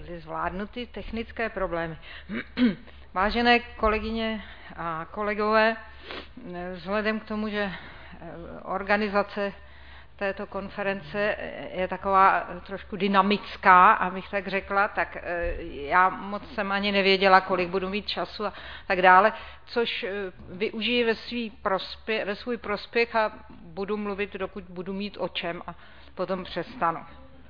byly zvládnuty technické problémy. Vážené kolegyně a kolegové, vzhledem k tomu, že organizace této konference je taková trošku dynamická, abych tak řekla, tak já moc jsem ani nevěděla, kolik budu mít času a tak dále, což využiji ve svůj prospěch a budu mluvit, dokud budu mít o čem a potom přestanu.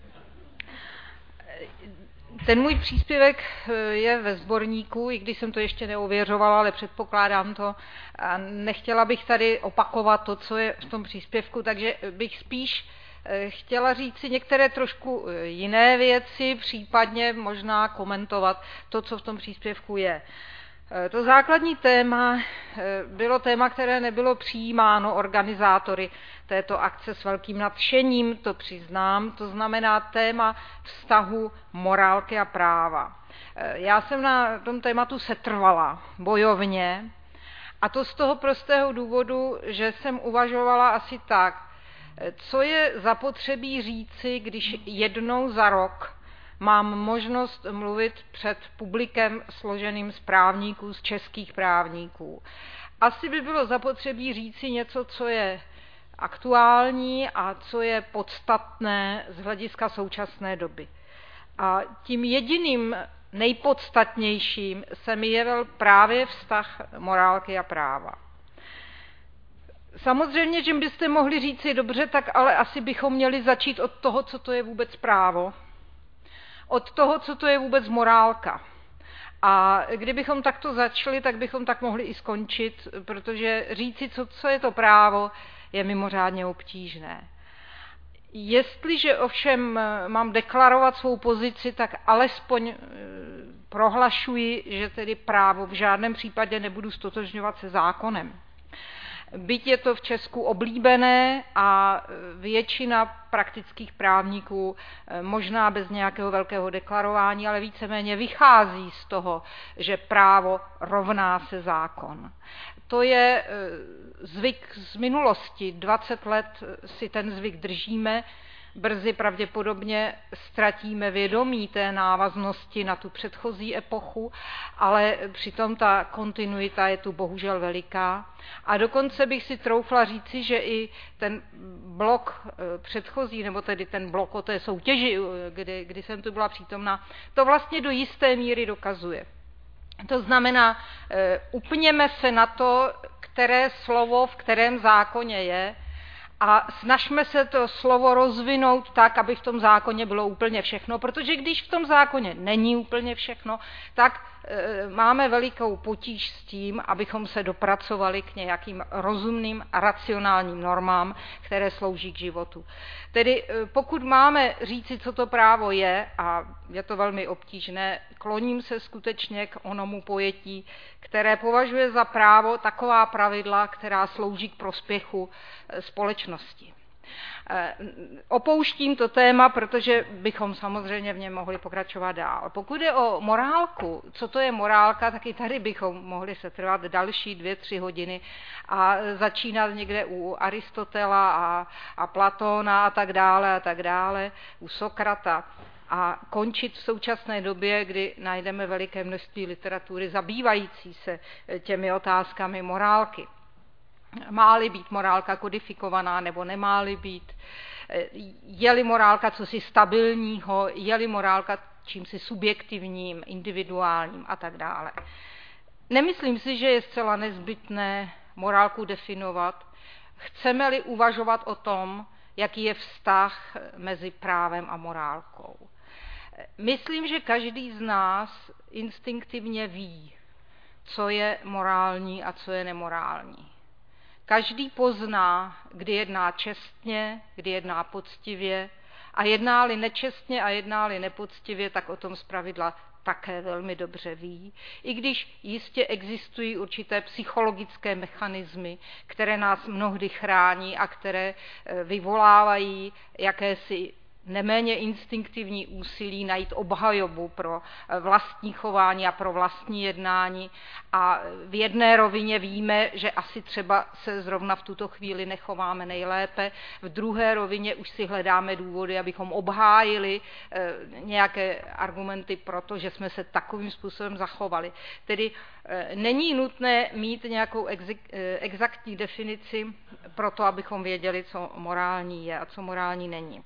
Ten můj příspěvek je ve sborníku, i když jsem to ještě neověřovala, ale předpokládám to. A nechtěla bych tady opakovat to, co je v tom příspěvku, takže bych spíš chtěla říct si některé trošku jiné věci, případně možná komentovat to, co v tom příspěvku je. To základní téma bylo téma, které nebylo přijímáno organizátory této akce s velkým nadšením, to přiznám, to znamená téma vztahu morálky a práva. Já jsem na tom tématu setrvala bojovně a to z toho prostého důvodu, že jsem uvažovala asi tak, co je zapotřebí říci, když jednou za rok mám možnost mluvit před publikem složeným z právníků, z českých právníků. Asi by bylo zapotřebí říci něco, co je aktuální a co je podstatné z hlediska současné doby. A tím jediným nejpodstatnějším se mi jevil právě vztah morálky a práva. Samozřejmě, že byste mohli říci dobře, tak ale asi bychom měli začít od toho, co to je vůbec právo, od toho, co to je vůbec morálka. A kdybychom takto začali, tak bychom tak mohli i skončit, protože říci, co je to právo, je mimořádně obtížné. Jestliže ovšem mám deklarovat svou pozici, tak alespoň prohlašuji, že tedy právo v žádném případě nebudu stotožňovat se zákonem. Byť je to v Česku oblíbené a většina praktických právníků, možná bez nějakého velkého deklarování, ale víceméně vychází z toho, že právo rovná se zákon. To je zvyk z minulosti. 20 let si ten zvyk držíme, brzy pravděpodobně ztratíme vědomí té návaznosti na tu předchozí epochu, ale přitom ta kontinuita je tu bohužel veliká. A dokonce bych si troufla říci, že i ten blok předchozí, nebo tedy ten blok o té soutěži, kdy jsem tu byla přítomna, to vlastně do jisté míry dokazuje. To znamená, upněme se na to, které slovo v kterém zákoně je, a snažme se to slovo rozvinout tak, aby v tom zákoně bylo úplně všechno, protože když v tom zákoně není úplně všechno, tak máme velikou potíž s tím, abychom se dopracovali k nějakým rozumným a racionálním normám, které slouží k životu. Tedy pokud máme říci, co to právo je, a je to velmi obtížné, kloním se skutečně k onomu pojetí, které považuje za právo taková pravidla, která slouží k prospěchu společnosti. Opouštím to téma, protože bychom samozřejmě v něm mohli pokračovat dál. Pokud je o morálku, co to je morálka, tak i tady bychom mohli setrvat další 2-3 hodiny a začínat někde u Aristotela a Platóna a tak dále, u Sokrata. A končit v současné době, kdy najdeme veliké množství literatury zabývající se těmi otázkami morálky. Má-li být morálka kodifikovaná nebo nemá-li být? Je-li morálka cosi stabilního? Je-li morálka čímsi subjektivním, individuálním a tak dále? Nemyslím si, že je zcela nezbytné morálku definovat. Chceme-li uvažovat o tom, jaký je vztah mezi právem a morálkou. Myslím, že každý z nás instinktivně ví, co je morální a co je nemorální. Každý pozná, kdy jedná čestně, kdy jedná poctivě a jedná-li nečestně a jedná-li nepoctivě, tak o tom zpravidla také velmi dobře ví, i když jistě existují určité psychologické mechanismy, které nás mnohdy chrání a které vyvolávají jakési neméně instinktivní úsilí najít obhajobu pro vlastní chování a pro vlastní jednání. A v jedné rovině víme, že asi třeba se zrovna v tuto chvíli nechováme nejlépe, v druhé rovině už si hledáme důvody, abychom obhájili nějaké argumenty pro to, že jsme se takovým způsobem zachovali. Tedy není nutné mít nějakou exaktní definici pro to, abychom věděli, co morální je a co morální není.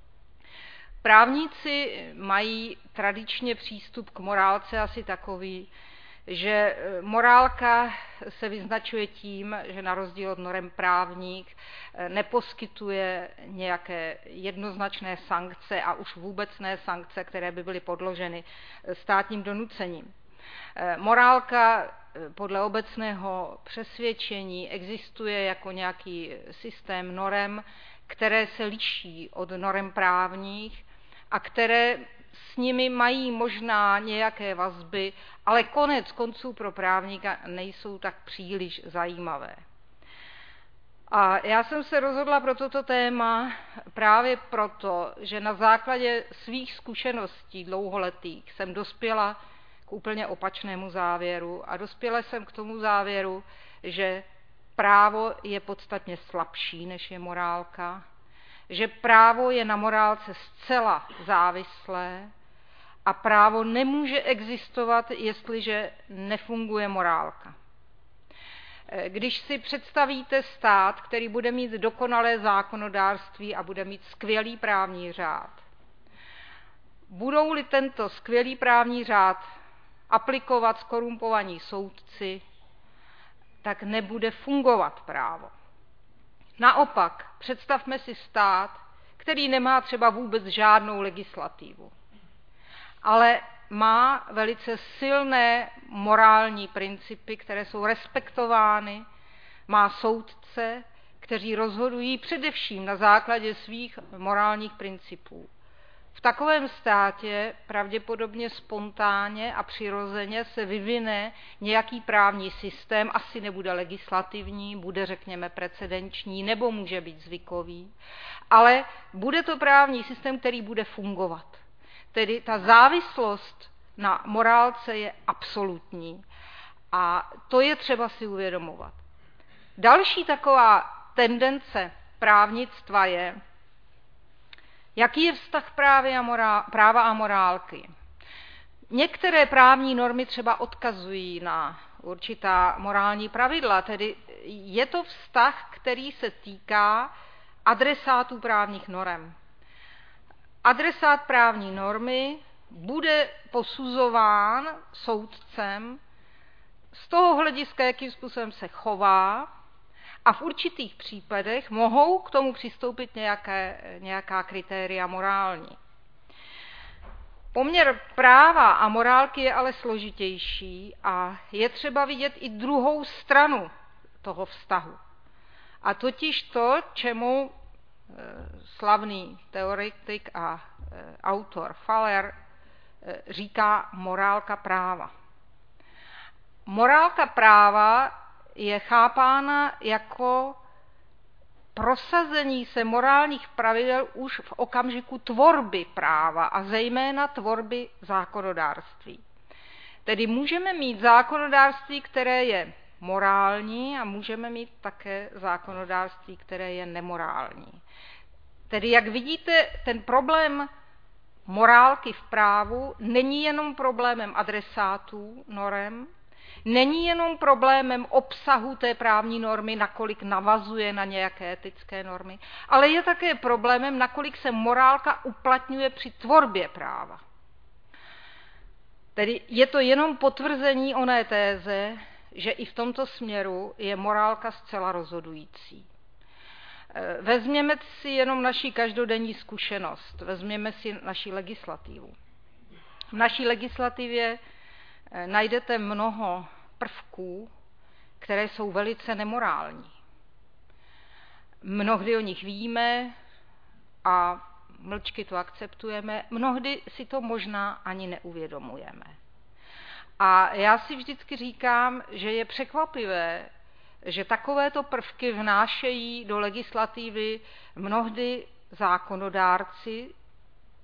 Právníci mají tradičně přístup k morálce asi takový, že morálka se vyznačuje tím, že na rozdíl od norem právních neposkytuje nějaké jednoznačné sankce a už vůbec ne sankce, které by byly podloženy státním donucením. Morálka podle obecného přesvědčení existuje jako nějaký systém norem, které se liší od norem právních a které s nimi mají možná nějaké vazby, ale konec konců pro právníka nejsou tak příliš zajímavé. A já jsem se rozhodla pro toto téma právě proto, že na základě svých zkušeností dlouholetých jsem dospěla k úplně opačnému závěru a dospěla jsem k tomu závěru, že právo je podstatně slabší, než je morálka, že právo je na morálce zcela závislé a právo nemůže existovat, jestliže nefunguje morálka. Když si představíte stát, který bude mít dokonalé zákonodárství a bude mít skvělý právní řád, budou-li tento skvělý právní řád aplikovat zkorumpovaní soudci, tak nebude fungovat právo. Naopak, představme si stát, který nemá třeba vůbec žádnou legislativu, ale má velice silné morální principy, které jsou respektovány, má soudce, kteří rozhodují především na základě svých morálních principů. V takovém státě pravděpodobně spontánně a přirozeně se vyvine nějaký právní systém, asi nebude legislativní, bude řekněme precedenční, nebo může být zvykový, ale bude to právní systém, který bude fungovat. Tedy ta závislost na morálce je absolutní a to je třeba si uvědomovat. Další taková tendence právnictva je, jaký je vztah práva a morálky. Některé právní normy třeba odkazují na určitá morální pravidla, tedy je to vztah, který se týká adresátů právních norem. Adresát právní normy bude posuzován soudcem z toho hlediska, jakým způsobem se chová, a v určitých případech mohou k tomu přistoupit nějaká kritéria morální. Poměr práva a morálky je ale složitější a je třeba vidět i druhou stranu toho vztahu. A totiž to, čemu slavný teoretik a autor Faller říká morálka práva. Morálka práva je chápána jako prosazení se morálních pravidel už v okamžiku tvorby práva a zejména tvorby zákonodárství. Tedy můžeme mít zákonodárství, které je morální a můžeme mít také zákonodárství, které je nemorální. Tedy jak vidíte, ten problém morálky v právu není jenom problémem adresátů norem, není jenom problémem obsahu té právní normy, nakolik navazuje na nějaké etické normy, ale je také problémem, nakolik se morálka uplatňuje při tvorbě práva. Tedy je to jenom potvrzení oné téze, že i v tomto směru je morálka zcela rozhodující. Vezměme si jenom naši každodenní zkušenost, vezměme si naši legislativu. V naší legislativě najdete mnoho prvků, které jsou velice nemorální. Mnohdy o nich víme a mlčky to akceptujeme, mnohdy si to možná ani neuvědomujeme. A já si vždycky říkám, že je překvapivé, že takovéto prvky vnášejí do legislativy mnohdy zákonodárci,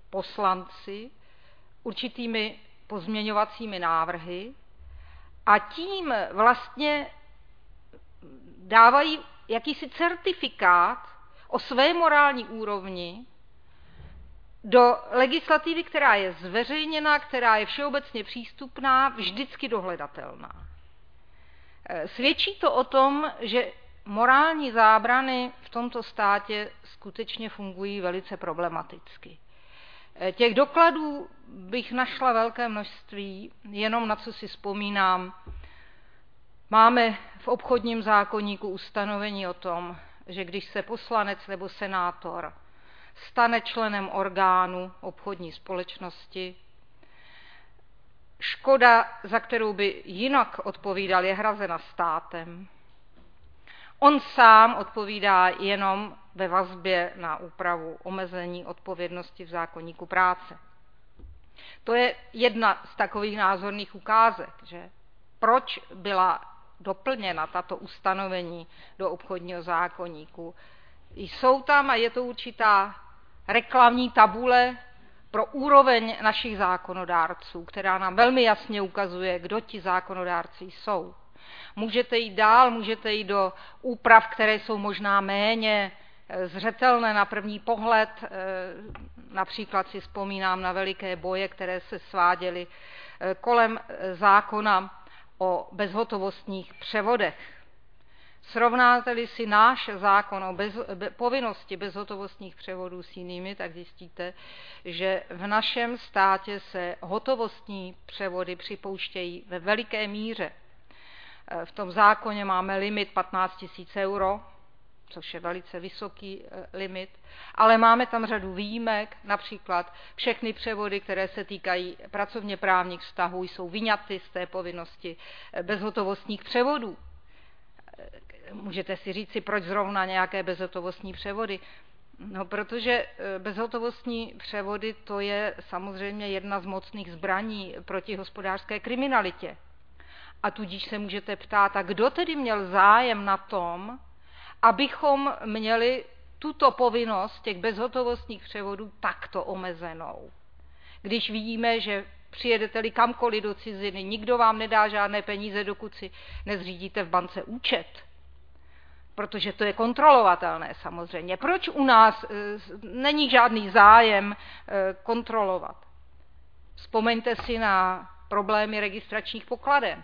poslanci určitými pozměňovacími návrhy a tím vlastně dávají jakýsi certifikát o své morální úrovni do legislativy, která je zveřejněna, která je všeobecně přístupná, vždycky dohledatelná. Svědčí to o tom, že morální zábrany v tomto státě skutečně fungují velice problematicky. Těch dokladů bych našla velké množství, jenom na co si vzpomínám. Máme v obchodním zákoníku ustanovení o tom, že když se poslanec nebo senátor stane členem orgánu obchodní společnosti, škoda, za kterou by jinak odpovídal, je hrazena státem. On sám odpovídá jenom ve vazbě na úpravu omezení odpovědnosti v zákoníku práce. To je jedna z takových názorných ukázek, že proč byla doplněna tato ustanovení do obchodního zákoníku. Jsou tam a je to určitá reklamní tabule pro úroveň našich zákonodárců, která nám velmi jasně ukazuje, kdo ti zákonodárci jsou. Můžete jít dál, můžete jít do úprav, které jsou možná méně zřetelné na první pohled. Například si vzpomínám na veliké boje, které se sváděly kolem zákona o bezhotovostních převodech. Srovnáte-li si náš zákon o povinnosti bezhotovostních převodů s jinými, tak zjistíte, že v našem státě se hotovostní převody připouštějí ve veliké míře. V tom zákoně máme limit 15 000 euro, což je velice vysoký limit, ale máme tam řadu výjimek, například všechny převody, které se týkají pracovně právních vztahů, jsou vyňaty z té povinnosti bezhotovostních převodů. Můžete si říci, proč zrovna nějaké bezhotovostní převody? No, protože bezhotovostní převody to je samozřejmě jedna z mocných zbraní proti hospodářské kriminalitě. A tudíž se můžete ptát, a kdo tedy měl zájem na tom, abychom měli tuto povinnost těch bezhotovostních převodů takto omezenou. Když vidíme, že přijedete-li kamkoliv do ciziny, nikdo vám nedá žádné peníze, dokud si nezřídíte v bance účet. Protože to je kontrolovatelné samozřejmě. Proč u nás není žádný zájem kontrolovat? Vzpomeňte si na problémy registračních pokladen.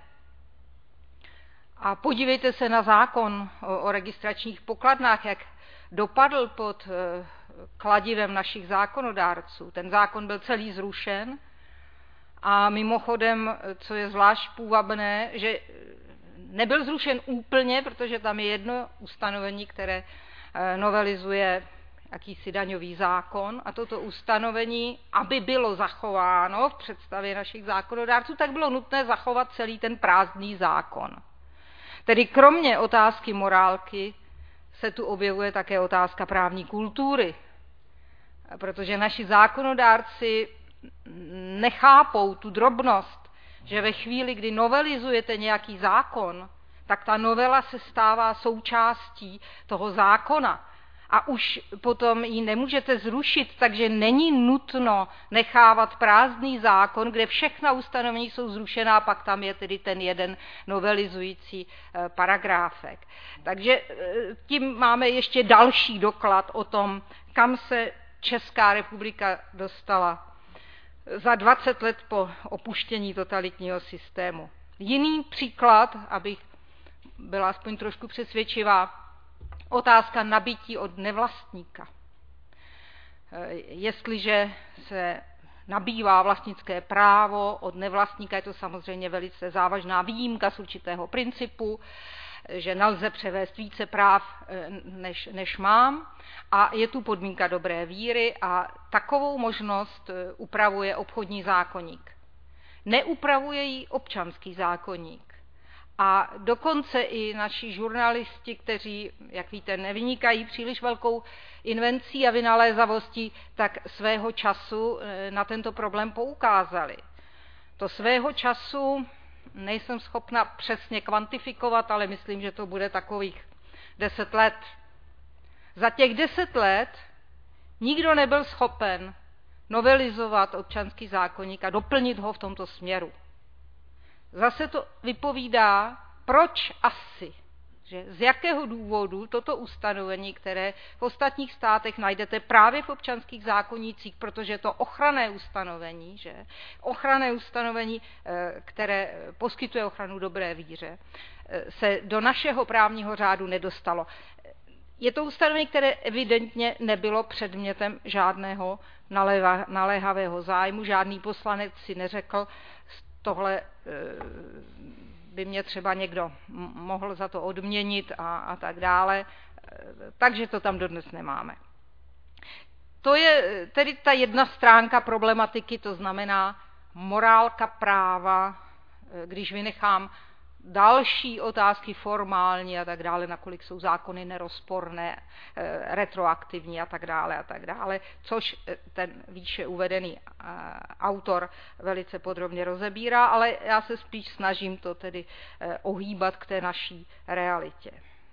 A podívejte se na zákon o registračních pokladnách, jak dopadl pod kladivem našich zákonodárců. Ten zákon byl celý zrušen a mimochodem, co je zvlášť půvabné, že nebyl zrušen úplně, protože tam je jedno ustanovení, které novelizuje jakýsi daňový zákon a toto ustanovení, aby bylo zachováno v představě našich zákonodárců, tak bylo nutné zachovat celý ten prázdný zákon. Tedy kromě otázky morálky se tu objevuje také otázka právní kultury, protože naši zákonodárci nechápou tu drobnost, že ve chvíli, kdy novelizujete nějaký zákon, tak ta novela se stává součástí toho zákona a už potom ji nemůžete zrušit, takže není nutno nechávat prázdný zákon, kde všechna ustanovení jsou zrušená, pak tam je tedy ten jeden novelizující paragráfek. Takže tím máme ještě další doklad o tom, kam se Česká republika dostala za 20 let po opuštění totalitního systému. Jiný příklad, abych byla aspoň trošku přesvědčivá, otázka nabýtí od nevlastníka. Jestliže se nabývá vlastnické právo od nevlastníka, je to samozřejmě velice závažná výjimka z určitého principu, že nelze převést více práv, než mám, a je tu podmínka dobré víry a takovou možnost upravuje obchodní zákoník. Neupravuje ji občanský zákoník. A dokonce i naši žurnalisti, kteří, jak víte, nevynikají příliš velkou invencí a vynalézavostí, tak svého času na tento problém poukázali. To svého času nejsem schopna přesně kvantifikovat, ale myslím, že to bude takových 10 let. Za těch 10 let nikdo nebyl schopen novelizovat občanský zákoník a doplnit ho v tomto směru. Zase to vypovídá, proč asi, že z jakého důvodu toto ustanovení, které v ostatních státech najdete právě v občanských zákonících, protože je to ochranné ustanovení, že? Ochranné ustanovení, které poskytuje ochranu dobré víře, se do našeho právního řádu nedostalo. Je to ustanovení, které evidentně nebylo předmětem žádného naléhavého zájmu. Žádný poslanec si neřekl, tohle by mě třeba někdo mohl za to odměnit a tak dále. Takže to tam dodnes nemáme. To je tedy ta jedna stránka problematiky, to znamená morálka práva, když vynechám další otázky formální a tak dále, nakolik jsou zákony nerozporné, retroaktivní a tak dále, což ten výše uvedený autor velice podrobně rozebírá, ale já se spíš snažím to tedy ohýbat k té naší realitě.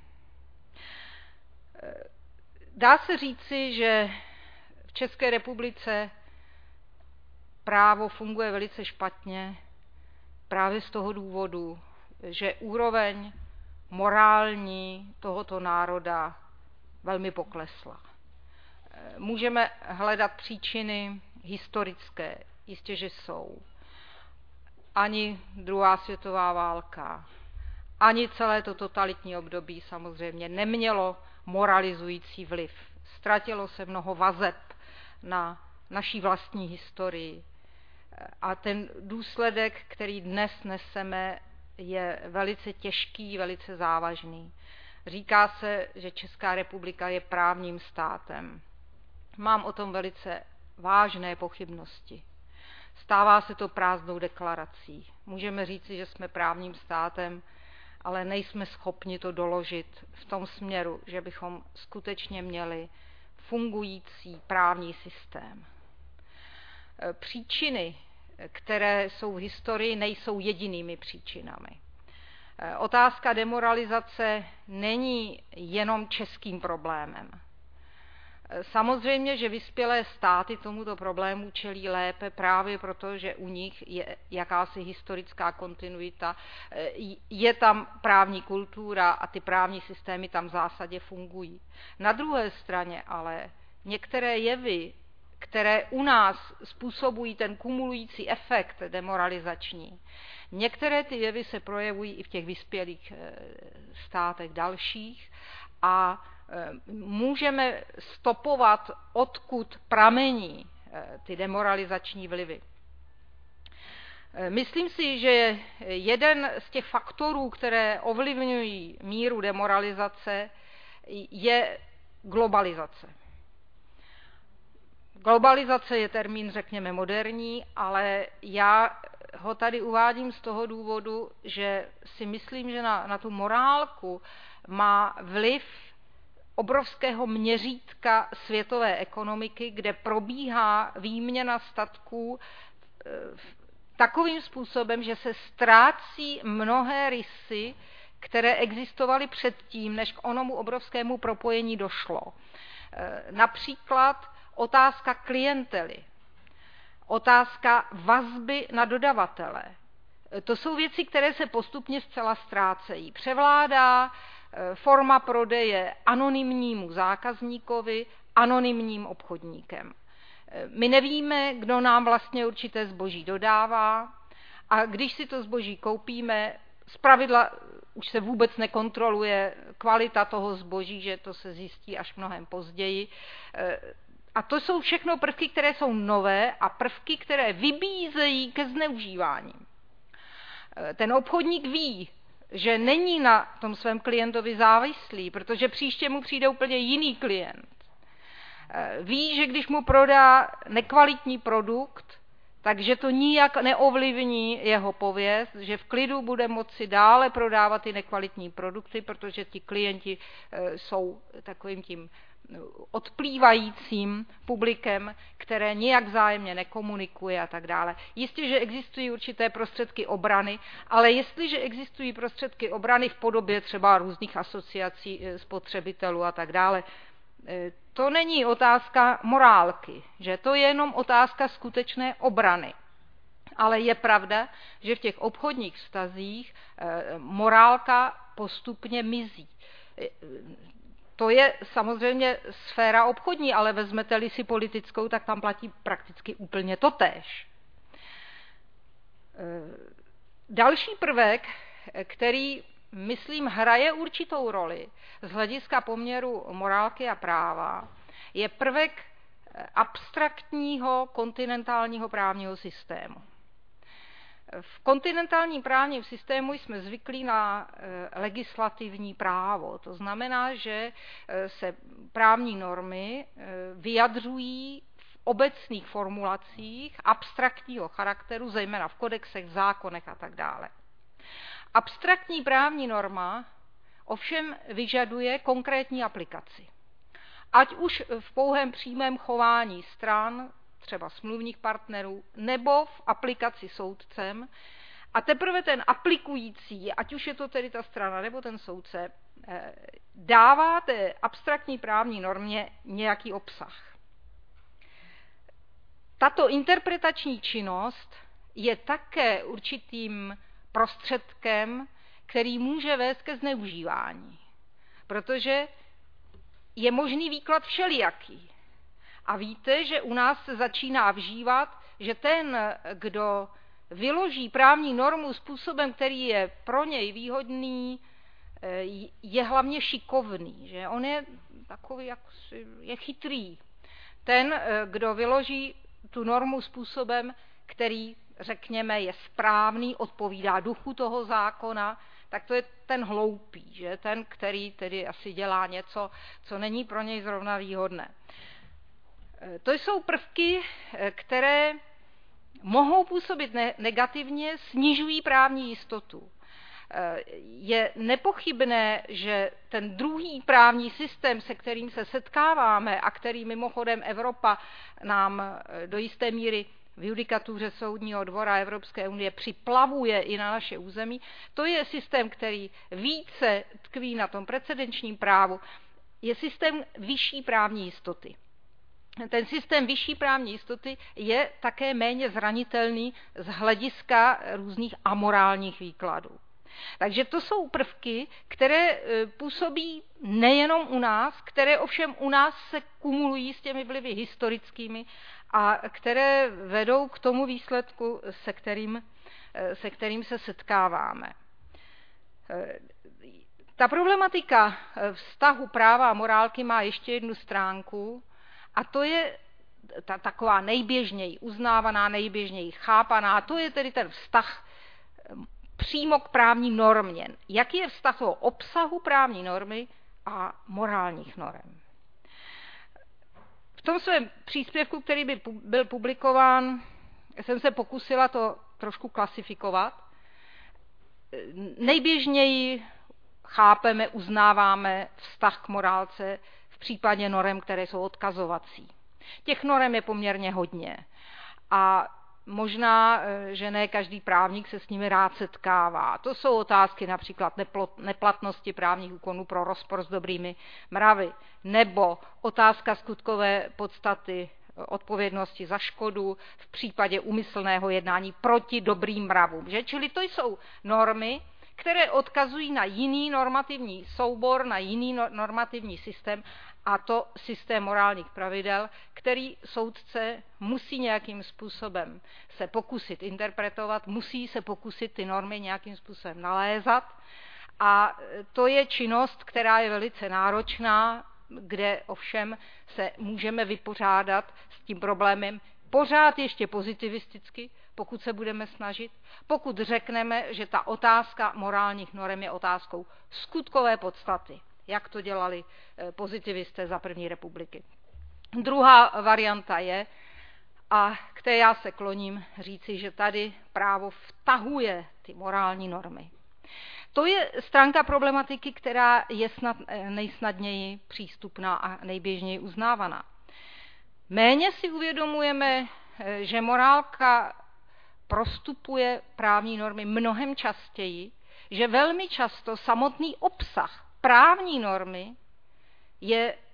Dá se říci, že v České republice právo funguje velice špatně právě z toho důvodu, že úroveň morální tohoto národa velmi poklesla. Můžeme hledat příčiny historické, jistě, že jsou. Ani druhá světová válka, ani celé to totalitní období samozřejmě nemělo moralizující vliv. Ztratilo se mnoho vazeb na naší vlastní historii. A ten důsledek, který dnes neseme, je velice těžký, velice závažný. Říká se, že Česká republika je právním státem. Mám o tom velice vážné pochybnosti. Stává se to prázdnou deklarací. Můžeme říci, že jsme právním státem, ale nejsme schopni to doložit v tom směru, že bychom skutečně měli fungující právní systém. Příčiny, které jsou v historii, nejsou jedinými příčinami. Otázka demoralizace není jenom českým problémem. Samozřejmě, že vyspělé státy tomuto problému čelí lépe právě proto, že u nich je jakási historická kontinuita, je tam právní kultura a ty právní systémy tam v zásadě fungují. Na druhé straně ale některé jevy, které u nás způsobují ten kumulující efekt demoralizační, některé ty jevy se projevují i v těch vyspělých státech dalších a můžeme stopovat, odkud pramení ty demoralizační vlivy. Myslím si, že jeden z těch faktorů, které ovlivňují míru demoralizace, je globalizace. Globalizace je termín, řekněme, moderní, ale já ho tady uvádím z toho důvodu, že si myslím, že na tu morálku má vliv obrovského měřítka světové ekonomiky, kde probíhá výměna statků takovým způsobem, že se ztrácí mnohé rysy, které existovaly předtím, než k onomu obrovskému propojení došlo. Například otázka klientely, otázka vazby na dodavatele. To jsou věci, které se postupně zcela ztrácejí. Převládá forma prodeje anonymnímu zákazníkovi, anonymním obchodníkem. My nevíme, kdo nám vlastně určité zboží dodává a když si to zboží koupíme, zpravidla už se vůbec nekontroluje kvalita toho zboží, že to se zjistí až mnohem později. A to jsou všechno prvky, které jsou nové a prvky, které vybízejí ke zneužívání. Ten obchodník ví, že není na tom svém klientovi závislý, protože příště mu přijde úplně jiný klient. Ví, že když mu prodá nekvalitní produkt, takže to nijak neovlivní jeho pověst, že v klidu bude moci dále prodávat ty nekvalitní produkty, protože ti klienti jsou takovým tím odplývajícím publikem, které nijak vzájemně nekomunikuje a tak dále. Jistě, že existují určité prostředky obrany, ale jestliže existují prostředky obrany v podobě třeba různých asociací spotřebitelů a tak dále, to není otázka morálky, že to je jenom otázka skutečné obrany. Ale je pravda, že v těch obchodních vztazích morálka postupně mizí. To je samozřejmě sféra obchodní, ale vezmete-li si politickou, tak tam platí prakticky úplně totéž. Další prvek, který, myslím, hraje určitou roli z hlediska poměru morálky a práva, je prvek abstraktního kontinentálního právního systému. V kontinentálním právním systému jsme zvyklí na legislativní právo. To znamená, že se právní normy vyjadřují v obecných formulacích abstraktního charakteru, zejména v kodexech, v zákonech a tak dále. Abstraktní právní norma ovšem vyžaduje konkrétní aplikaci. Ať už v pouhém přímém chování stran, třeba smluvních partnerů, nebo v aplikaci soudcem. A teprve ten aplikující, ať už je to tedy ta strana nebo ten soudce, dává té abstraktní právní normě nějaký obsah. Tato interpretační činnost je také určitým prostředkem, který může vést ke zneužívání, protože je možný výklad všelijaký. A víte, že u nás se začíná vžívat, že ten, kdo vyloží právní normu způsobem, který je pro něj výhodný, je hlavně šikovný, že on je takový, je chytrý. Ten, kdo vyloží tu normu způsobem, který, řekněme, je správný, odpovídá duchu toho zákona, tak to je ten hloupý, že? Ten, který tedy asi dělá něco, co není pro něj zrovna výhodné. To jsou prvky, které mohou působit negativně, snižují právní jistotu. Je nepochybné, že ten druhý právní systém, se kterým se setkáváme a který mimochodem Evropa nám do jisté míry v judikatuře Soudního dvora Evropské unie připlavuje i na naše území, to je systém, který více tkví na tom precedenčním právu, je systém vyšší právní jistoty. Ten systém vyšší právní jistoty je také méně zranitelný z hlediska různých amorálních výkladů. Takže to jsou prvky, které působí nejenom u nás, které ovšem u nás se kumulují s těmi vlivy historickými a které vedou k tomu výsledku, se kterým se setkáváme. Ta problematika vztahu práva a morálky má ještě jednu stránku, a to je ta taková nejběžněji uznávaná, nejběžněji chápaná, a to je tedy ten vztah přímo k právní normě. Jaký je vztah toho obsahu právní normy a morálních norem? V tom svém příspěvku, který by byl publikován, jsem se pokusila to trošku klasifikovat. Nejběžněji chápeme, uznáváme vztah k morálce v případě norem, které jsou odkazovací. Těch norem je poměrně hodně a možná, že ne každý právník se s nimi rád setkává. To jsou otázky například neplatnosti právních úkonů pro rozpor s dobrými mravy, nebo otázka skutkové podstaty odpovědnosti za škodu v případě úmyslného jednání proti dobrým mravům. Že? Čili to jsou normy, které odkazují na jiný normativní soubor, na jiný normativní systém, a to systém morálních pravidel, který soudce musí nějakým způsobem se pokusit interpretovat, musí se pokusit ty normy nějakým způsobem nalézat. A to je činnost, která je velice náročná, kde ovšem se můžeme vypořádat s tím problémem pořád ještě pozitivisticky, pokud se budeme snažit, pokud řekneme, že ta otázka morálních norem je otázkou skutkové podstaty, jak to dělali pozitivisté za první republiky. Druhá varianta je, a k té já se kloním, říci, že tady právo vtahuje ty morální normy. To je stránka problematiky, která je snad nejsnadněji přístupná a nejběžněji uznávaná. Méně si uvědomujeme, že morálka prostupuje právní normy mnohem častěji, že velmi často samotný obsah právní normy je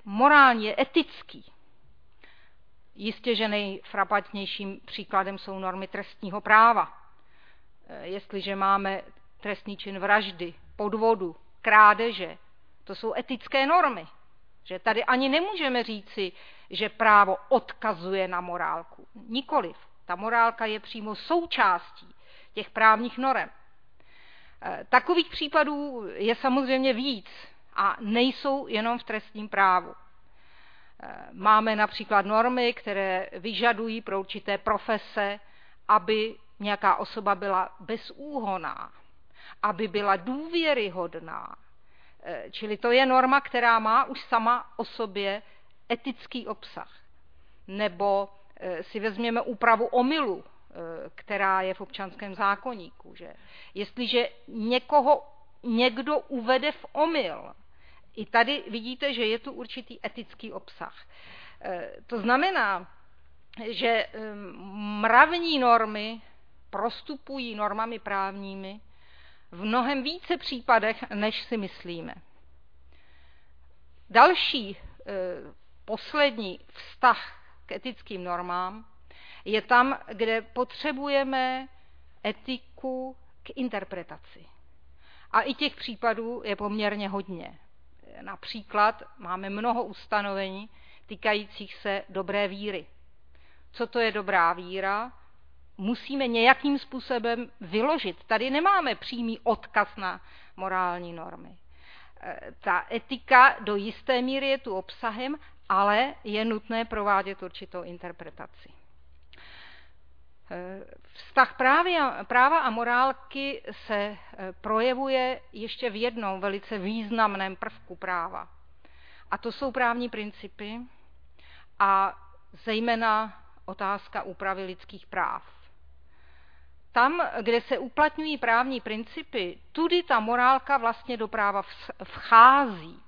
morální, je etický. Jistě, že nejfrapantnějším příkladem jsou normy trestního práva. Jestliže máme trestný čin vraždy, podvodu, krádeže, to jsou etické normy. Že tady ani nemůžeme říci, že právo odkazuje na morálku. Nikoliv. Ta morálka je přímo součástí těch právních norem. Takových případů je samozřejmě víc a nejsou jenom v trestním právu. Máme například normy, které vyžadují pro určité profese, aby nějaká osoba byla bezúhonná, aby byla důvěryhodná. Čili to je norma, která má už sama o sobě etický obsah. Nebo si vezměme úpravu omylu, která je v občanském zákoníku. Že? Jestliže někdo uvede v omyl, i tady vidíte, že je tu určitý etický obsah. To znamená, že mravní normy prostupují normami právními v mnohem více případech, než si myslíme. Další, poslední vztah k etickým normám je tam, kde potřebujeme etiku k interpretaci. A i těch případů je poměrně hodně. Například máme mnoho ustanovení týkajících se dobré víry. Co to je dobrá víra? Musíme nějakým způsobem vyložit. Tady nemáme přímý odkaz na morální normy. Ta etika do jisté míry je tu obsahem, ale je nutné provádět určitou interpretaci. Vztah práva a morálky se projevuje ještě v jednom velice významném prvku práva. A to jsou právní principy a zejména otázka úpravy lidských práv. Tam, kde se uplatňují právní principy, tudy ta morálka vlastně do práva vchází.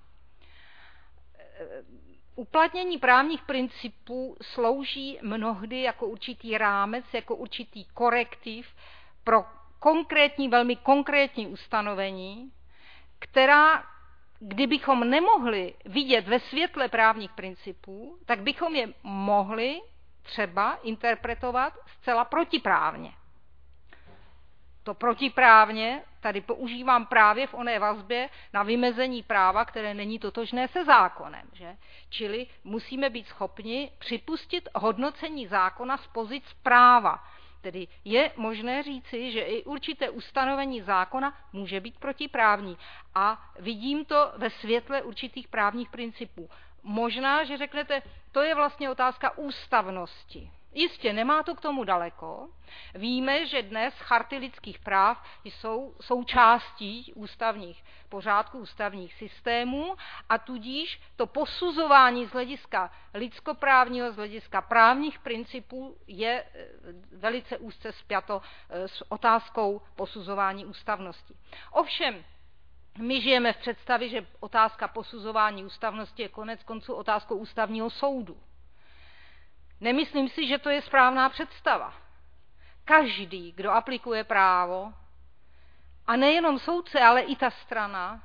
Uplatnění právních principů slouží mnohdy jako určitý rámec, jako určitý korektiv pro konkrétní, velmi konkrétní ustanovení, která, kdybychom nemohli vidět ve světle právních principů, tak bychom je mohli třeba interpretovat zcela protiprávně. To protiprávně tady používám právě v oné vazbě na vymezení práva, které není totožné se zákonem. Že? Čili musíme být schopni připustit hodnocení zákona z pozic práva. Tedy je možné říci, že i určité ustanovení zákona může být protiprávní. A vidím to ve světle určitých právních principů. Možná, že řeknete, to je vlastně otázka ústavnosti. Jistě, nemá to k tomu daleko. Víme, že dnes charty lidských práv jsou součástí ústavních pořádků, ústavních systémů a tudíž to posuzování z hlediska lidskoprávního, z hlediska právních principů je velice úzce spjato s otázkou posuzování ústavnosti. Ovšem, my žijeme v představě, že otázka posuzování ústavnosti je konec konců otázkou ústavního soudu. Nemyslím si, že to je správná představa. Každý, kdo aplikuje právo, a nejenom soudce, ale i ta strana,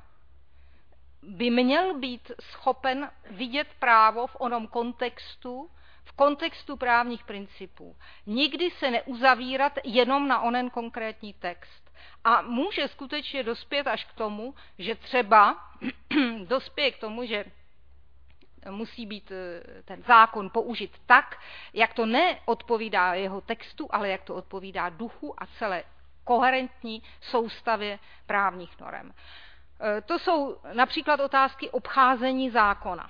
by měl být schopen vidět právo v onom kontextu, v kontextu právních principů. Nikdy se neuzavírat jenom na onen konkrétní text. A může skutečně dospět až k tomu, že třeba dospěje k tomu, že musí být ten zákon použit tak, jak to neodpovídá jeho textu, ale jak to odpovídá duchu a celé koherentní soustavě právních norem. To jsou například otázky obcházení zákona.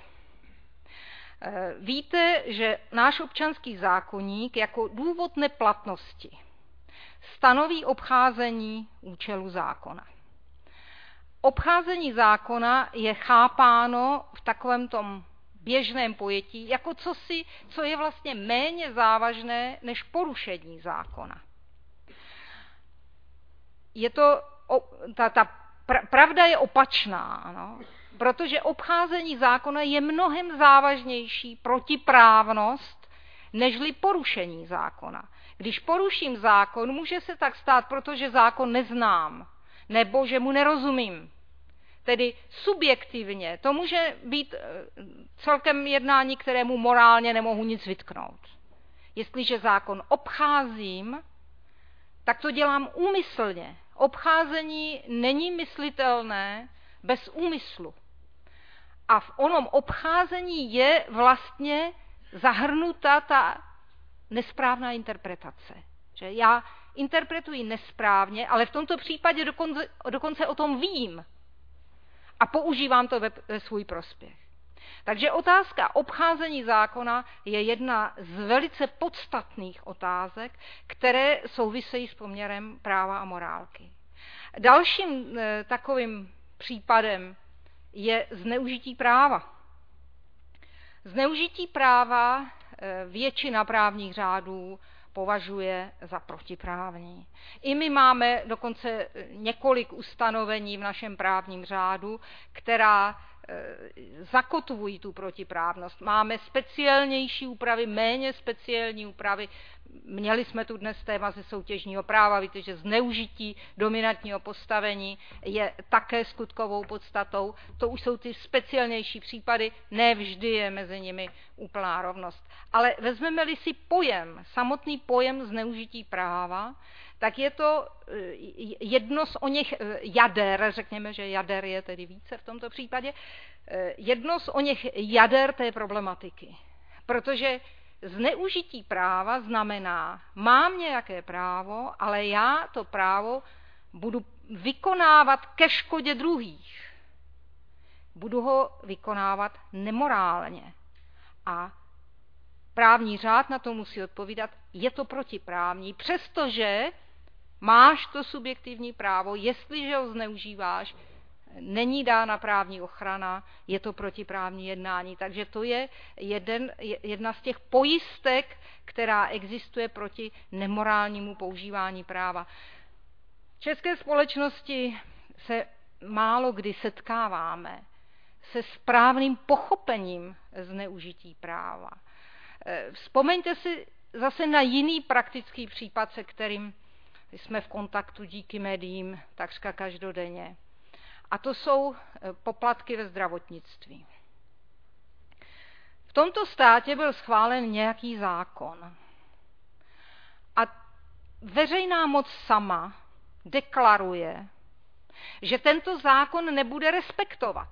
Víte, že náš občanský zákoník jako důvod neplatnosti stanoví obcházení účelu zákona. Obcházení zákona je chápáno v takovém tom běžném pojetí jako cosi, co je vlastně méně závažné než porušení zákona. Je to, pravda je opačná, no? Protože obcházení zákona je mnohem závažnější protiprávnost, nežli porušení zákona. Když poruším zákon, může se tak stát, protože zákon neznám, nebo že mu nerozumím. Tedy subjektivně. To může být celkem jednání, kterému morálně nemohu nic vytknout. Jestliže zákon obcházím, tak to dělám úmyslně. Obcházení není myslitelné bez úmyslu. A v onom obcházení je vlastně zahrnuta ta nesprávná interpretace. Že já interpretuji nesprávně, ale v tomto případě dokonce o tom vím a používám to ve svůj prospěch. Takže otázka obcházení zákona je jedna z velice podstatných otázek, které souvisejí s poměrem práva a morálky. Dalším takovým případem je zneužití práva. Zneužití práva většina právních řádů považuje za protiprávní. I my máme dokonce několik ustanovení v našem právním řádu, která zakotvují tu protiprávnost. Máme speciálnější úpravy, méně speciální úpravy. Měli jsme tu dnes téma ze soutěžního práva, víte, že zneužití dominantního postavení je také skutkovou podstatou. To už jsou ty speciálnější případy, ne vždy je mezi nimi úplná rovnost. Ale vezmeme-li si samotný pojem zneužití práva, tak je to jedno z oněch jader, řekněme, že jader je tedy více v tomto případě, jedno z oněch jader té problematiky. Protože zneužití práva znamená, mám nějaké právo, ale já to právo budu vykonávat ke škodě druhých. Budu ho vykonávat nemorálně. A právní řád na to musí odpovídat, je to protiprávní, přestože máš to subjektivní právo, jestliže ho zneužíváš, není dána právní ochrana, je to protiprávní jednání. Takže to je jedna z těch pojistek, která existuje proti nemorálnímu používání práva. V české společnosti se málo kdy setkáváme se správným pochopením zneužití práva. Vzpomeňte si zase na jiný praktický případ, se kterým jsme v kontaktu díky médiím takřka každodenně. A to jsou poplatky ve zdravotnictví. V tomto státě byl schválen nějaký zákon. A veřejná moc sama deklaruje, že tento zákon nebude respektovat.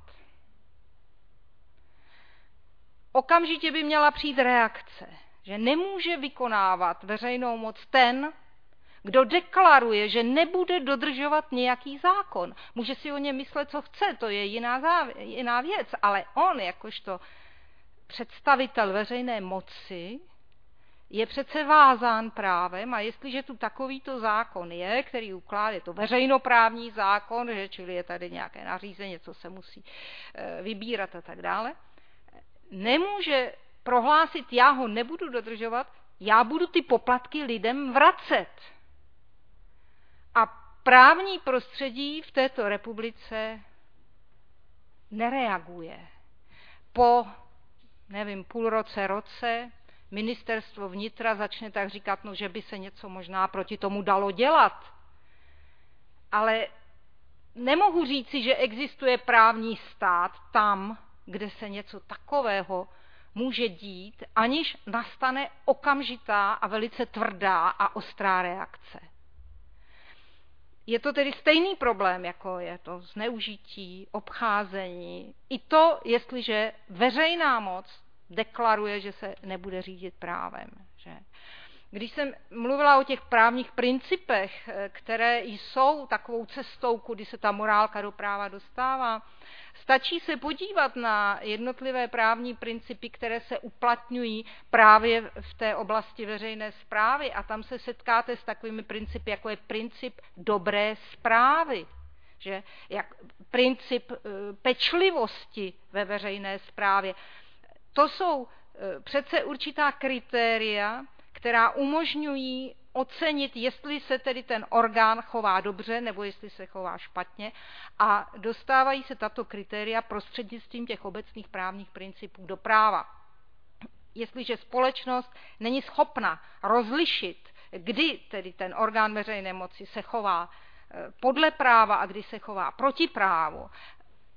Okamžitě by měla přijít reakce, že nemůže vykonávat veřejnou moc ten, kdo deklaruje, že nebude dodržovat nějaký zákon. Může si o něm myslet, co chce, to je jiná věc, ale on, jakožto představitel veřejné moci, je přece vázán právem a jestliže tu takovýto zákon je, který ukládá, je to veřejnoprávní zákon, že, čili je tady nějaké nařízení, co se musí vybírat a tak dále, nemůže prohlásit, já ho nebudu dodržovat, já budu ty poplatky lidem vracet. A právní prostředí v této republice nereaguje. Po, půl roce, ministerstvo vnitra začne tak říkat, no, že by se něco možná proti tomu dalo dělat. Ale nemohu říci, že existuje právní stát tam, kde se něco takového může dít, aniž nastane okamžitá a velice tvrdá a ostrá reakce. Je to tedy stejný problém, jako je to zneužití, obcházení. I to, jestliže veřejná moc deklaruje, že se nebude řídit právem. Že? Když jsem mluvila o těch právních principech, které jsou takovou cestou, kudy se ta morálka do práva dostává, stačí se podívat na jednotlivé právní principy, které se uplatňují právě v té oblasti veřejné správy a tam se setkáte s takovými principy, jako je princip dobré správy, že? Jak princip pečlivosti ve veřejné správě. To jsou přece určitá kritéria, která umožňují ocenit, jestli se tedy ten orgán chová dobře, nebo jestli se chová špatně a dostávají se tato kritéria prostřednictvím těch obecných právních principů do práva. Jestliže společnost není schopna rozlišit, kdy tedy ten orgán veřejné moci se chová podle práva a kdy se chová proti právu,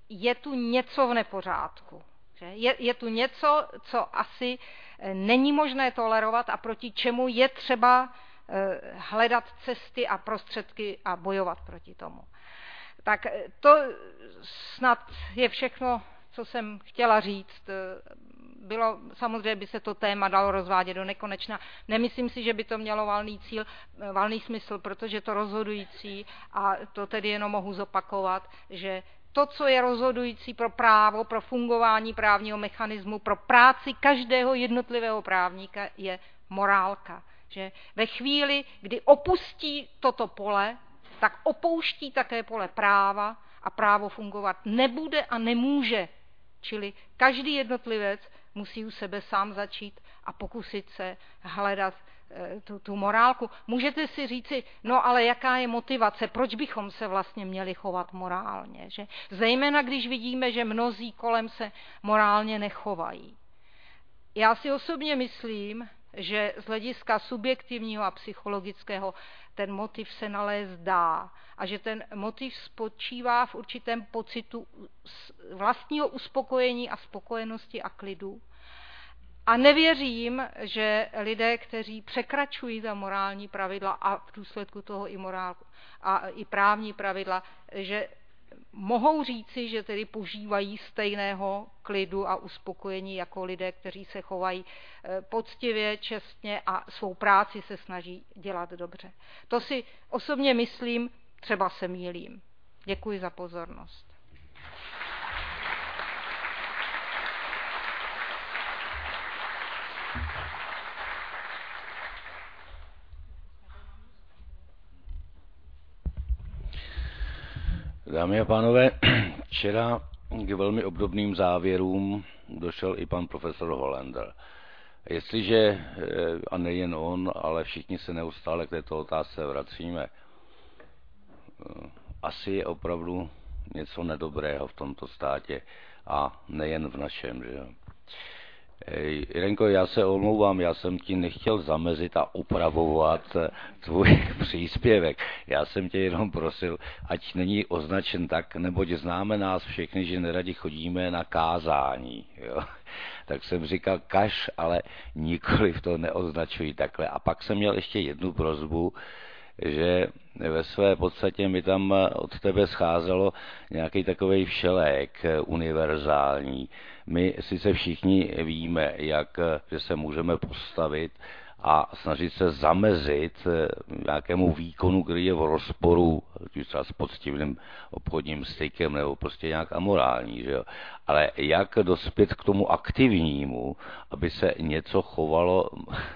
je tu něco v nepořádku. Že? Je tu něco, co asi není možné tolerovat a proti čemu je třeba hledat cesty a prostředky a bojovat proti tomu. Tak to snad je všechno, co jsem chtěla říct. Samozřejmě by se to téma dalo rozvádět do nekonečna. Nemyslím si, že by to mělo valný smysl, protože to rozhodující, a to tedy jenom mohu zopakovat, že to, co je rozhodující pro právo, pro fungování právního mechanismu, pro práci každého jednotlivého právníka, je morálka. Že ve chvíli, kdy opustí toto pole, tak opouští také pole práva a právo fungovat nebude a nemůže. Čili každý jednotlivec musí u sebe sám začít a pokusit se hledat tu morálku. Můžete si říci, no ale jaká je motivace, proč bychom se vlastně měli chovat morálně? Že? Zejména když vidíme, že mnozí kolem se morálně nechovají. Já si osobně myslím, že z hlediska subjektivního a psychologického ten motiv se nalézt dá a že ten motiv spočívá v určitém pocitu vlastního uspokojení a spokojenosti a klidu. A nevěřím, že lidé, kteří překračují ta morální pravidla a v důsledku toho i morálku a i právní pravidla, že mohou říci, že tedy požívají stejného klidu a uspokojení jako lidé, kteří se chovají poctivě, čestně a svou práci se snaží dělat dobře. To si osobně myslím, třeba se mýlím. Děkuji za pozornost. Dámy a pánové, včera k velmi obdobným závěrům došel i pan profesor Hollander. Jestliže, a nejen on, ale všichni se neustále k této otázce vracíme, asi je opravdu něco nedobrého v tomto státě a nejen v našem, že jo. Jirenko, já se omlouvám, já jsem ti nechtěl zamezit a upravovat tvůj příspěvek. Já jsem tě jenom prosil, ať není označen tak, neboť známe nás všechny, že neradi chodíme na kázání. Jo. Tak jsem říkal kaž, ale nikoliv to neoznačují takhle. A pak jsem měl ještě jednu prosbu, že ve své podstatě mi tam od tebe scházelo nějaký takovej všelék univerzální. My sice všichni víme, že se můžeme postavit a snažit se zamezit nějakému výkonu, který je v rozporu třeba s poctivým obchodním stykem nebo prostě nějak amorální, že jo. Ale jak dospět k tomu aktivnímu, aby se něco chovalo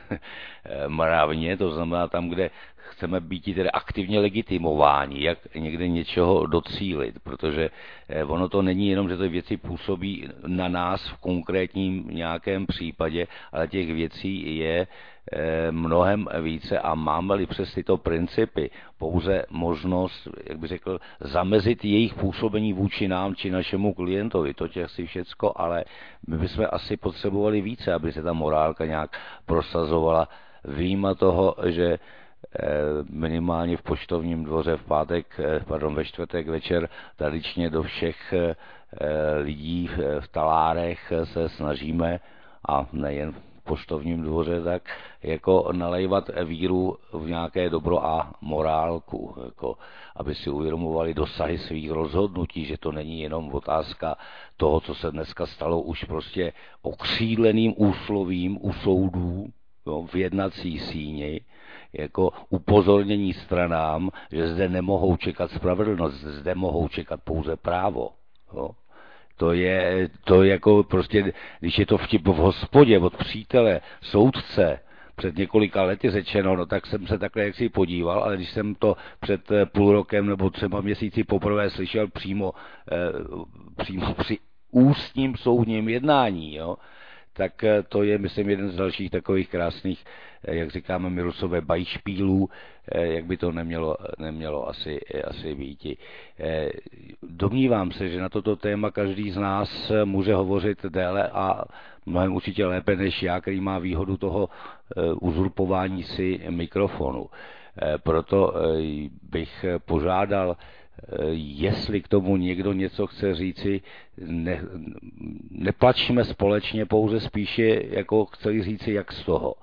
mravně, to znamená tam, kde chceme být tedy aktivně legitimováni, jak někde něčeho docílit, protože ono to není jenom, že ty věci působí na nás v konkrétním nějakém případě, ale těch věcí je mnohem více a máme-li přes tyto principy pouze možnost, jak bych řekl, zamezit jejich působení vůči nám či našemu klientovi, to je asi všecko, ale my bychom asi potřebovali více, aby se ta morálka nějak prosazovala. Vyjma toho, že minimálně v Poštovním dvoře ve čtvrtek večer tradičně do všech lidí v talárech se snažíme, a nejen v Poštovním dvoře, tak jako nalejvat víru v nějaké dobro a morálku, jako aby si uvědomovali dosahy svých rozhodnutí, že to není jenom otázka toho, co se dneska stalo už prostě okřídleným úslovím u soudů, jo, v jednací síni, jako upozornění stranám, že zde nemohou čekat spravedlnost, zde mohou čekat pouze právo. Jo. To je jako prostě, když je to vtip v hospodě od přítele, soudce, před několika lety řečeno, no tak jsem se takhle jaksi podíval, ale když jsem to před půl rokem nebo 3 měsíci poprvé slyšel přímo při ústním soudním jednání, jo, tak to je, myslím, jeden z dalších takových krásných, jak říkáme my Rusové, bajšpílů, jak by to nemělo asi býti. Domnívám se, že na toto téma každý z nás může hovořit déle a mnohem určitě lépe než já, který má výhodu toho uzurpování si mikrofonu. Proto bych požádal Jestli k tomu někdo něco chce říci, neplačíme společně, pouze spíše jako chci říci, jak z toho.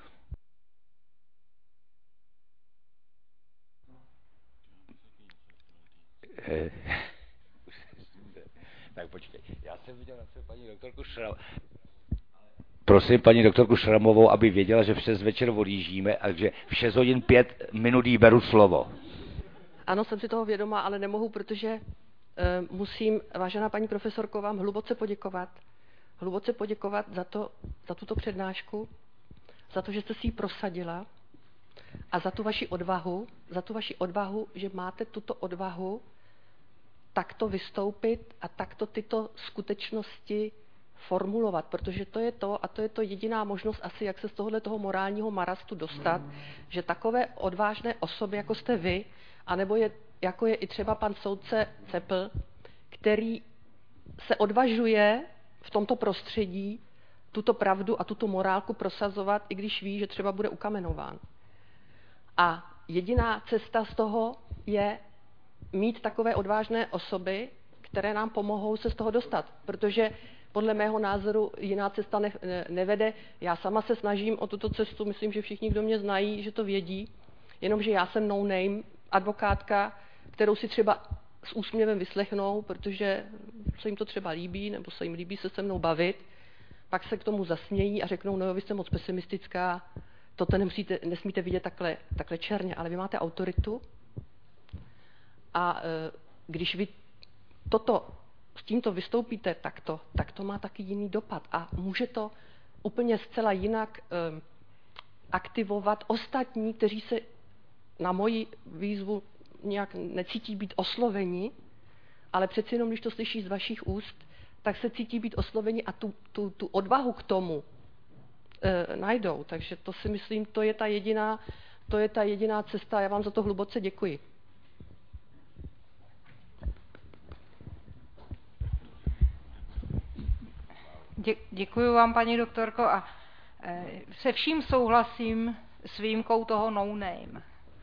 Tak počkej, já jsem viděl na paní doktorku Šramovou. Prosím paní doktorku Šramovou, aby věděla, že v 6 večer odjíždíme a že v 6 hodin 5 minut jí beru slovo. Ano, jsem si toho vědomá, ale nemohu, protože musím, vážená paní profesorko, vám hluboce poděkovat. Hluboce poděkovat za tuto přednášku, za to, že jste si ji prosadila a za tu vaši odvahu, že máte tuto odvahu takto vystoupit a takto tyto skutečnosti formulovat, protože to je to jediná možnost asi, jak se z tohoto morálního marastu dostat, že takové odvážné osoby, jako jste vy, anebo jako je i třeba pan soudce Cepl, který se odvažuje v tomto prostředí tuto pravdu a tuto morálku prosazovat, i když ví, že třeba bude ukamenován. A jediná cesta z toho je mít takové odvážné osoby, které nám pomohou se z toho dostat, protože podle mého názoru jiná cesta nevede. Já sama se snažím o tuto cestu, myslím, že všichni, kdo mě znají, že to vědí, jenomže já jsem no name advokátka, kterou si třeba s úsměvem vyslechnou, protože se jim to třeba líbí, nebo se jim líbí se mnou bavit, pak se k tomu zasmějí a řeknou, no jo, vy jste moc pesimistická, toto nesmíte vidět takhle černě, ale vy máte autoritu a když vy s tímto vystoupíte tak to má taky jiný dopad a může to úplně zcela jinak aktivovat ostatní, kteří se na moji výzvu nějak necítí být osloveni, ale přeci jenom, když to slyší z vašich úst, tak se cítí být osloveni a tu odvahu k tomu najdou. Takže to si myslím, to je ta jediná cesta. Já vám za to hluboce děkuji. Děkuji vám, paní doktorko, a se vším souhlasím s výjimkou toho no name.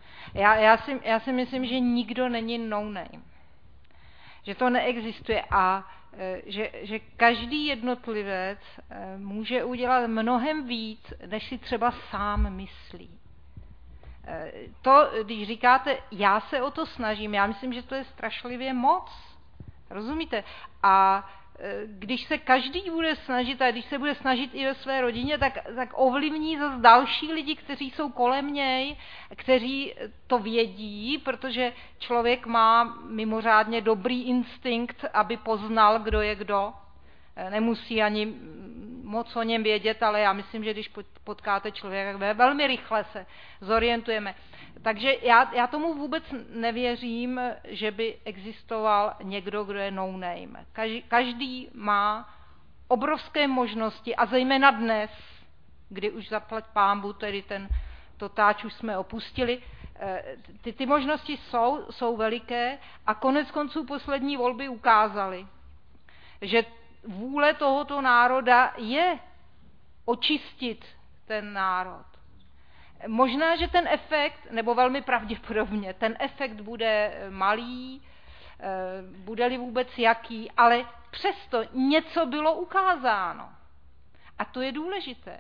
Já si myslím, že nikdo není no name. Že to neexistuje a že každý jednotlivec může udělat mnohem víc, než si třeba sám myslí. To, když říkáte, já se o to snažím, já myslím, že to je strašlivě moc. Rozumíte? A když se každý bude snažit a když se bude snažit i ve své rodině, tak ovlivní zase další lidi, kteří jsou kolem něj, kteří to vědí, protože člověk má mimořádně dobrý instinkt, aby poznal, kdo je kdo. Nemusí ani moc o něm vědět, ale já myslím, že když potkáte člověka, velmi rychle se zorientujeme. Takže já tomu vůbec nevěřím, že by existoval někdo, kdo je no name. Každý má obrovské možnosti a zejména dnes, kdy už zaplať pánbu, tedy ten totáč už jsme opustili, ty možnosti jsou veliké a konec konců poslední volby ukázaly, že vůle tohoto národa je očistit ten národ. Možná, že ten efekt, nebo velmi pravděpodobně, ten efekt bude malý, bude-li vůbec jaký, ale přesto něco bylo ukázáno. A to je důležité.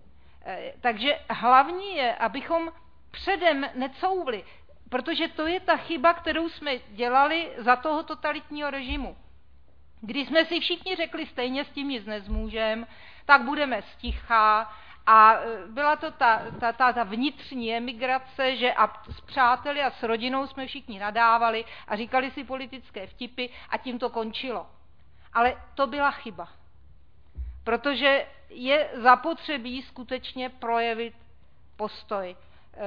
Takže hlavní je, abychom předem necouvli, protože to je ta chyba, kterou jsme dělali za toho totalitního režimu. Když jsme si všichni řekli, stejně s tím nic nezmůžeme, tak budeme sticha. A byla to ta vnitřní emigrace, že a s přáteli a s rodinou jsme všichni nadávali a říkali si politické vtipy a tím to končilo. Ale to byla chyba. Protože je zapotřebí skutečně projevit postoj.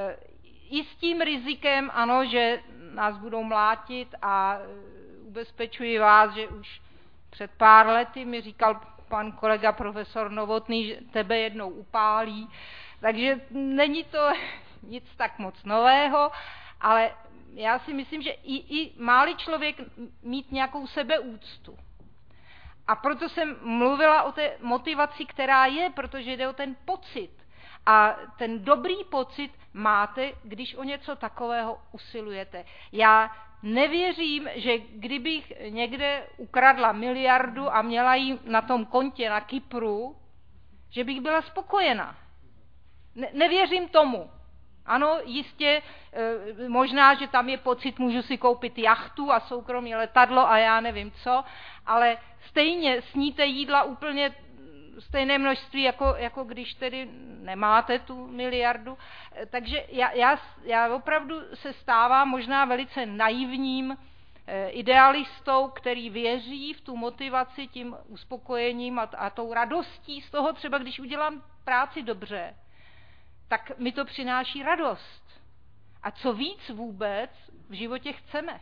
I s tím rizikem, ano, že nás budou mlátit a ubezpečuji vás, že už před pár lety mi říkal pan kolega profesor Novotný, že tebe jednou upálí, takže není to nic tak moc nového, ale já si myslím, že i má-li člověk mít nějakou sebeúctu. A proto jsem mluvila o té motivaci, která je, protože jde o ten pocit. A ten dobrý pocit máte, když o něco takového usilujete. Já nevěřím, že kdybych někde ukradla miliardu a měla ji na tom kontě na Kypru, že bych byla spokojena. Nevěřím tomu. Ano, jistě, možná, že tam je pocit, můžu si koupit jachtu a soukromé letadlo a já nevím co, ale stejně sníte jídla úplně stejné množství, jako když tedy nemáte tu miliardu. Takže já opravdu se stávám možná velice naivním idealistou, který věří v tu motivaci tím uspokojením a tou radostí z toho, třeba když udělám práci dobře, tak mi to přináší radost. A co víc vůbec v životě chceme?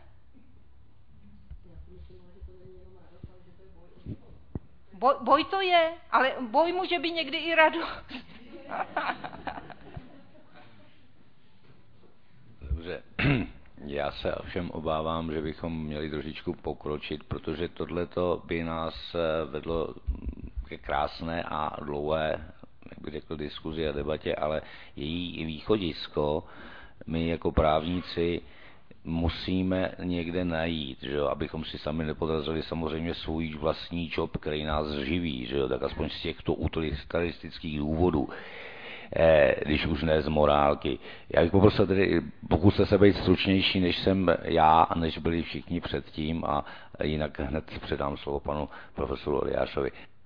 Boj to je, ale boj může být někdy i radost. Dobře. Já se ovšem obávám, že bychom měli trošičku pokročit, protože tohleto by nás vedlo ke krásné a dlouhé, jak bych řekl, diskuzi a debatě, ale její východisko my jako právníci musíme někde najít, že jo? Abychom si sami nepodrazili samozřejmě svůj vlastní job, který nás živí, že jo? Tak aspoň z těchto utilitaristických důvodů, když už ne z morálky. Já bych poprosil tedy, pokuste se být stručnější, než jsem já a než byli všichni předtím, a jinak hned předám slovo panu profesoru Eliášovi.